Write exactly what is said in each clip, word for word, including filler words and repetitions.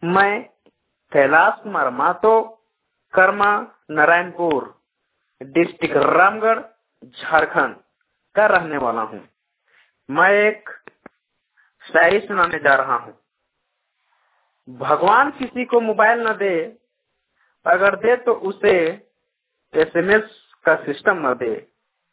मैं कैलाश कुमार महतो, कर्मा नारायणपुर, डिस्ट्रिक्ट रामगढ़, झारखंड का रहने वाला हूँ। मैं एक शायरी सुनाने जा रहा हूँ। भगवान किसी को मोबाइल न दे, अगर दे तो उसे एसएमएस का सिस्टम न दे।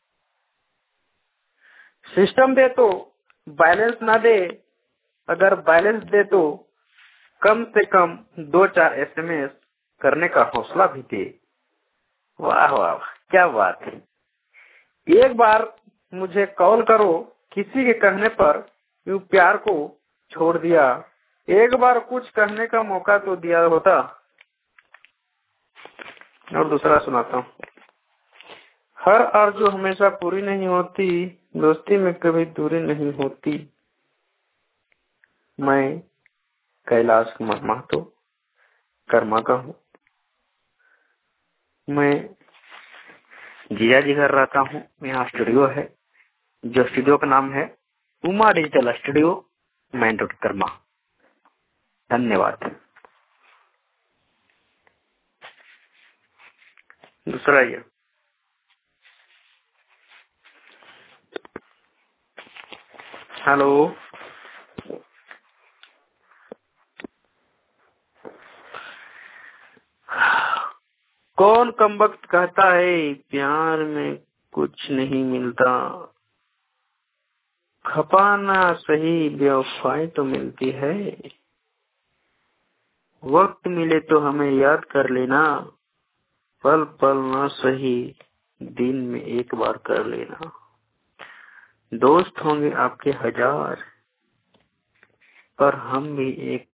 सिस्टम दे तो बैलेंस न दे, अगर बैलेंस दे तो कम से कम दो चार एसएमएस करने का हौसला भी दे। वाह वाह, क्या बात है। एक बार मुझे कॉल करो, किसी के कहने पर यूं प्यार को छोड़ दिया। एक बार कुछ कहने का मौका तो दिया होता। और दूसरा सुनाता हूँ। हर आरज़ू हमेशा पूरी नहीं होती, दोस्ती में कभी दूरी नहीं होती। मैं कैलाश कुमार महतो, कर्मा का हूँ। मैं जिया जी घर रहता हूँ। यहाँ स्टूडियो है, जो स्टूडियो का नाम है Uma digital studio, main road, Karma. धन्यवाद। दूसरा ये, हेलो, कौन कमबख्त कहता है प्यार में कुछ नहीं मिलता, खपाना सही बेवफाई तो मिलती है। वक्त मिले तो हमें याद कर लेना, पल पल ना सही दिन में एक बार कर लेना। दोस्त होंगे आपके हजार, पर हम भी एक